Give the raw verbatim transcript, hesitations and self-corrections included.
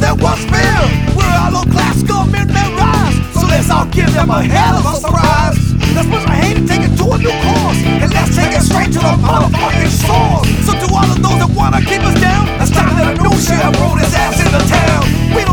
there was fear. We're our low class government men rise. So let's all give them a hell of a surprise. Let's push our hate and take it to a new course, and let's take it straight to the motherfucking source. So to all of those that wanna keep us down, it's time that a new sheriff rolled his ass into town. We